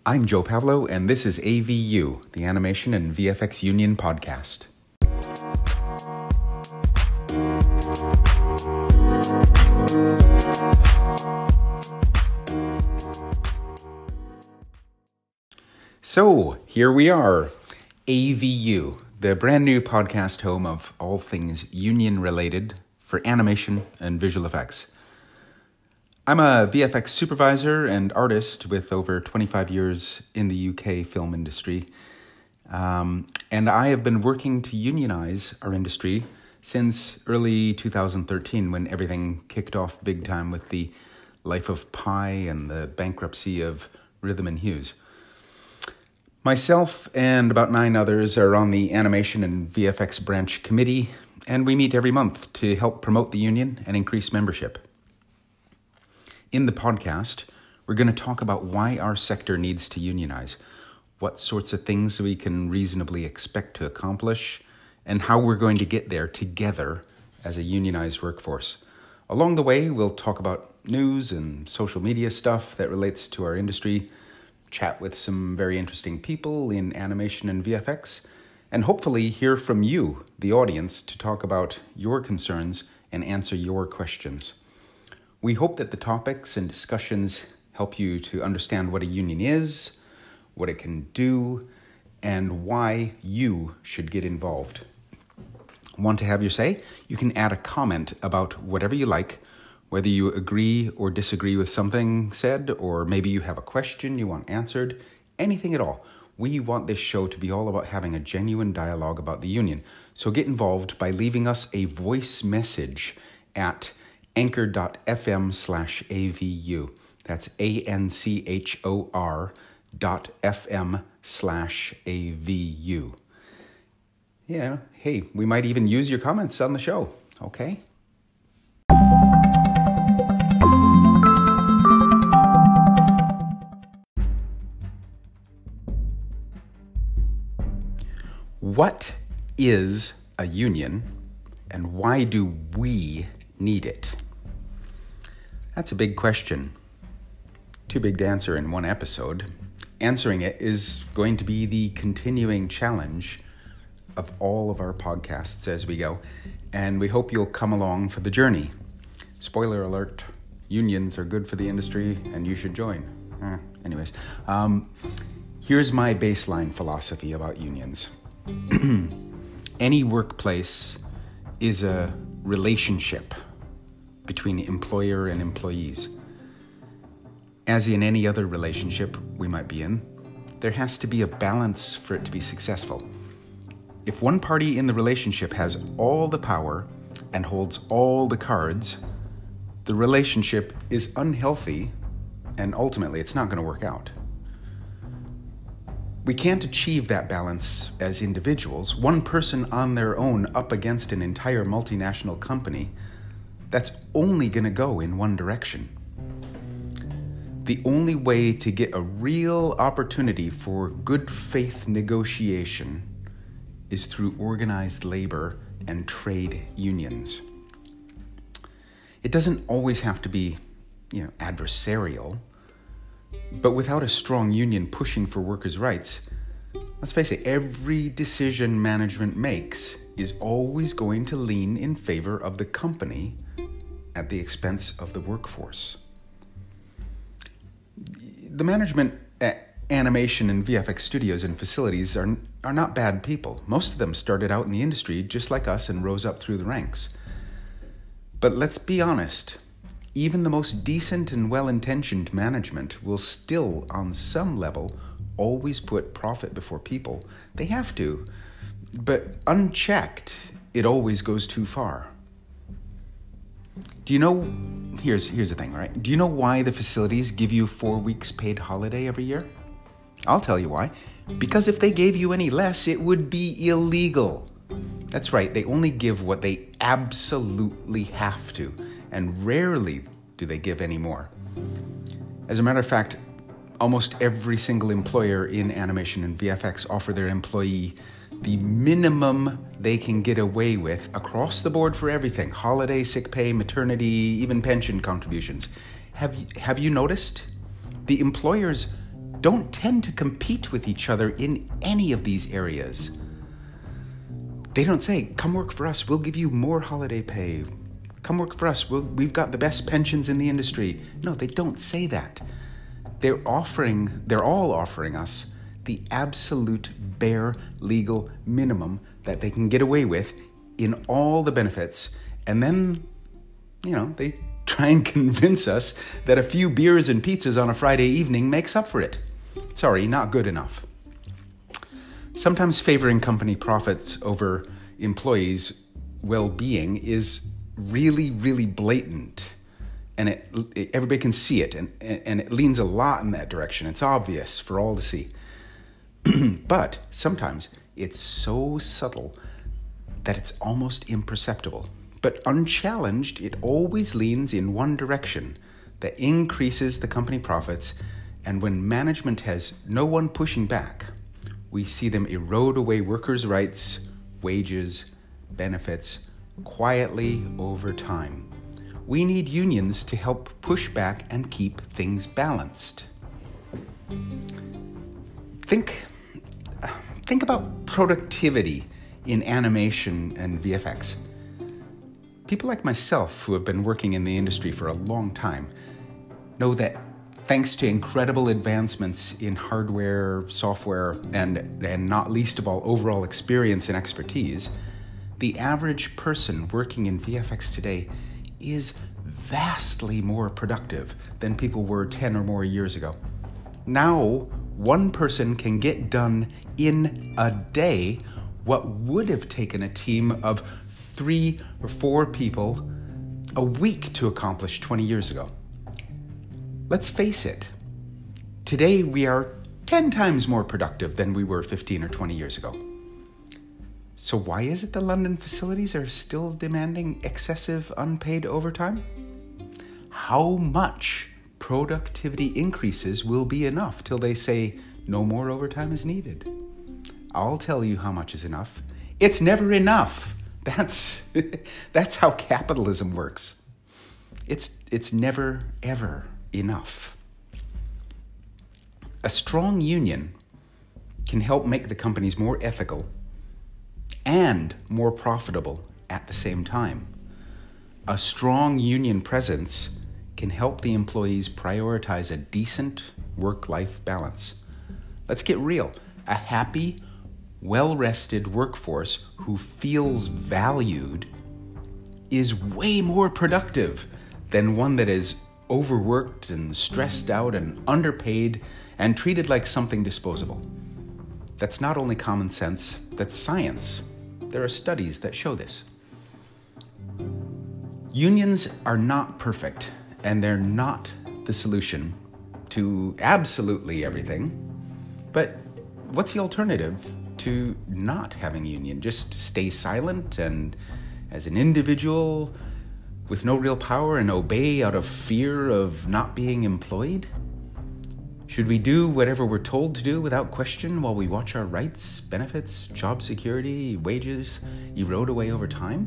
I'm Joe Pavlo, and this is AVU, the Animation and VFX Union podcast. So, here we are, AVU, the brand new podcast home of all things union-related for animation and visual effects. I'm a VFX supervisor and artist with over 25 years in the UK film industry. And I have been working to unionize our industry since early 2013 when everything kicked off big time with the Life of Pi and the bankruptcy of Rhythm and Hues. Myself and about 9 others are on the Animation and VFX Branch Committee, and we meet every month to help promote the union and increase membership. In the podcast, we're going to talk about why our sector needs to unionize, what sorts of things we can reasonably expect to accomplish, and how we're going to get there together as a unionized workforce. Along the way, we'll talk about news and social media stuff that relates to our industry, chat with some very interesting people in animation and VFX, and hopefully hear from you, the audience, to talk about your concerns and answer your questions. We hope that the topics and discussions help you to understand what a union is, what it can do, and why you should get involved. Want to have your say? You can add a comment about whatever you like, whether you agree or disagree with something said, or maybe you have a question you want answered, anything at all. We want this show to be all about having a genuine dialogue about the union. So get involved by leaving us a voice message at anchor.fm/AVU. That's anchor.fm/AVU. Yeah, hey, we might even use your comments on the show, okay? What is a union, and why do we need it? That's a big question. Too big to answer in one episode. Answering it is going to be the continuing challenge of all of our podcasts as we go, and we hope you'll come along for the journey. Spoiler alert, unions are good for the industry and you should join. Here's my baseline philosophy about unions. Any workplace is a relationship between employer and employees. As in any other relationship we might be in, there has to be a balance for it to be successful. If one party in the relationship has all the power and holds all the cards, the relationship is unhealthy and ultimately it's not going to work out. We can't achieve that balance as individuals. One person on their own up against an entire multinational company, that's only going to go in one direction. The only way to get a real opportunity for good faith negotiation is through organized labor and trade unions. It doesn't always have to be, adversarial, but without a strong union pushing for workers' rights, let's face it, every decision management makes is always going to lean in favor of the company at the expense of the workforce. The management at animation and VFX studios and facilities are not bad people. Most of them started out in the industry just like us and rose up through the ranks. But let's be honest, even the most decent and well-intentioned management will still, on some level, always put profit before people. They have to, but unchecked, it always goes too far. Do you know, here's the thing, right? Do you know why the facilities give you 4 weeks paid holiday every year? I'll tell you why. Because if they gave you any less, it would be illegal. That's right, they only give what they absolutely have to, and rarely do they give any more. As a matter of fact, almost every single employer in animation and VFX offer their employee the minimum they can get away with across the board for everything: holiday, sick pay, maternity, even pension contributions. Have you noticed? The employers don't tend to compete with each other in any of these areas. They don't say, come work for us, we'll give you more holiday pay. Come work for us, we've got the best pensions in the industry. No, they don't say that. They're all offering us the absolute bare legal minimum that they can get away with in all the benefits. And then, they try and convince us that a few beers and pizzas on a Friday evening makes up for it. Sorry, not good enough. Sometimes favoring company profits over employees' well-being is really, really blatant. And everybody can see it, and it leans a lot in that direction. It's obvious for all to see. But sometimes it's so subtle that it's almost imperceptible. But unchallenged, it always leans in one direction that increases the company profits. And when management has no one pushing back, we see them erode away workers' rights, wages, benefits, quietly over time. We need unions to help push back and keep things balanced. Think about productivity in animation and VFX. People like myself who have been working in the industry for a long time know that thanks to incredible advancements in hardware, software, and not least of all, overall experience and expertise, the average person working in VFX today is vastly more productive than people were 10 or more years ago. Now, one person can get done in a day what would have taken a team of 3 or 4 people a week to accomplish 20 years ago. Let's face it, today we are 10 times more productive than we were 15 or 20 years ago. So why is it the London facilities are still demanding excessive unpaid overtime? How much productivity increases will be enough till they say no more overtime is needed? I'll tell you how much is enough. It's never enough. That's how capitalism works. It's never, ever enough. A strong union can help make the companies more ethical and more profitable at the same time. A strong union presence can help the employees prioritize a decent work-life balance. Let's get real. A happy, well-rested workforce who feels valued is way more productive than one that is overworked and stressed out and underpaid and treated like something disposable. That's not only common sense, that's science. There are studies that show this. Unions are not perfect, and they're not the solution to absolutely everything. But what's the alternative to not having a union? Just stay silent and as an individual with no real power and obey out of fear of not being employed? Should we do whatever we're told to do without question while we watch our rights, benefits, job security, wages erode away over time?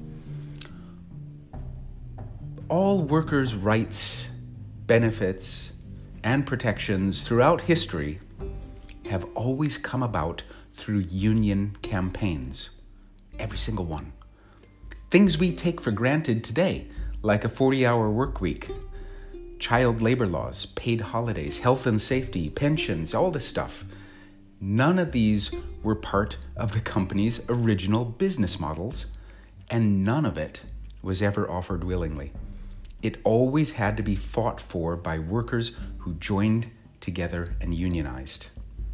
All workers' rights, benefits, and protections throughout history have always come about through union campaigns. Every single one. Things we take for granted today, like a 40-hour work week, child labor laws, paid holidays, health and safety, pensions, all this stuff. None of these were part of the company's original business models, and none of it was ever offered willingly. It always had to be fought for by workers who joined together and unionized.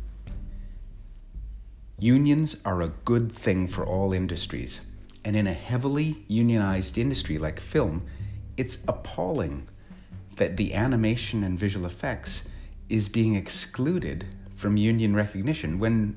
Unions are a good thing for all industries, and in a heavily unionized industry like film, it's appalling that the animation and visual effects is being excluded from union recognition when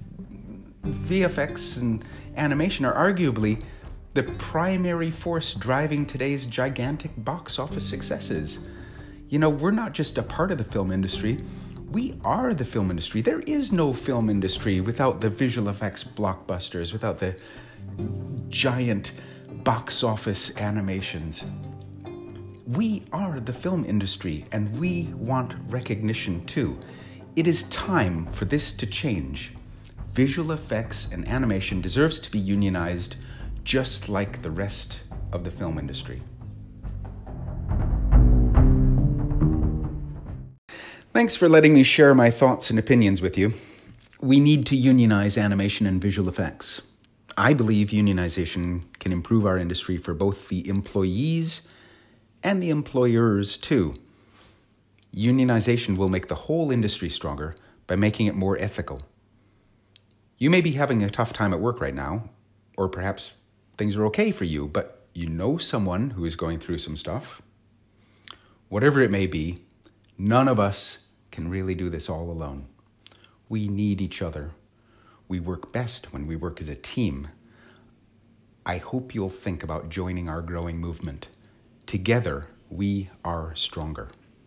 VFX and animation are arguably the primary force driving today's gigantic box office successes. We're not just a part of the film industry, we are the film industry. There is no film industry without the visual effects blockbusters, without the giant box office animations. We are the film industry, and we want recognition too. It is time for this to change. Visual effects and animation deserves to be unionized just like the rest of the film industry. Thanks for letting me share my thoughts and opinions with you. We need to unionize animation and visual effects. I believe unionization can improve our industry for both the employees and the employers too. Unionization will make the whole industry stronger by making it more ethical. You may be having a tough time at work right now, or perhaps things are okay for you, but you know someone who is going through some stuff. Whatever it may be, none of us can really do this all alone. We need each other. We work best when we work as a team. I hope you'll think about joining our growing movement. Together, we are stronger.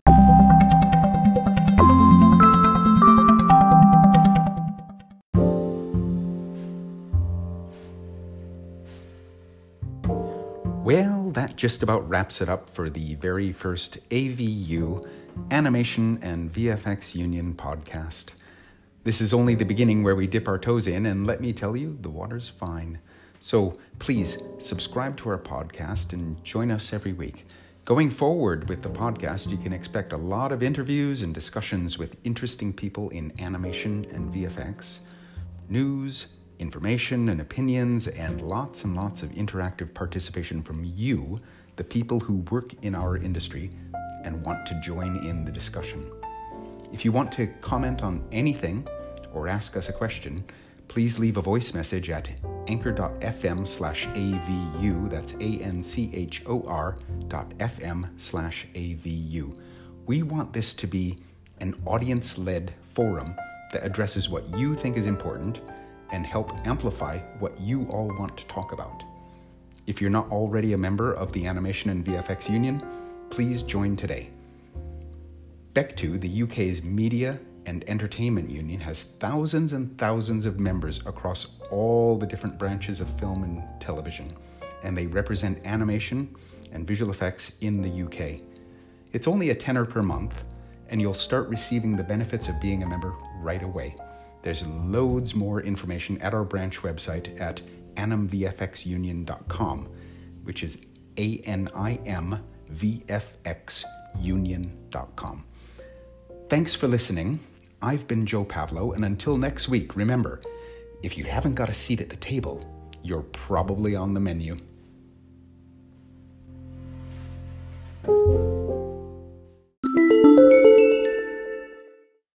Well, that just about wraps it up for the very first AVU, Animation and VFX Union podcast. This is only the beginning where we dip our toes in, and let me tell you, the water's fine. So please subscribe to our podcast and join us every week. Going forward with the podcast, you can expect a lot of interviews and discussions with interesting people in animation and VFX, news, information and opinions, and lots of interactive participation from you, the people who work in our industry and want to join in the discussion. If you want to comment on anything or ask us a question, please leave a voice message at anchor.fm/AVU. That's anchor.fm/AVU. We want this to be an audience-led forum that addresses what you think is important and help amplify what you all want to talk about. If you're not already a member of the Animation and VFX Union, please join today. BECTU, the UK's media and entertainment union, has thousands and thousands of members across all the different branches of film and television, and they represent animation and visual effects in the UK. It's only a tenner per month, and you'll start receiving the benefits of being a member right away. There's loads more information at our branch website at animvfxunion.com, which is animvfxunion.com. Thanks for listening. I've been Joe Pavlo, and until next week, remember, if you haven't got a seat at the table, you're probably on the menu.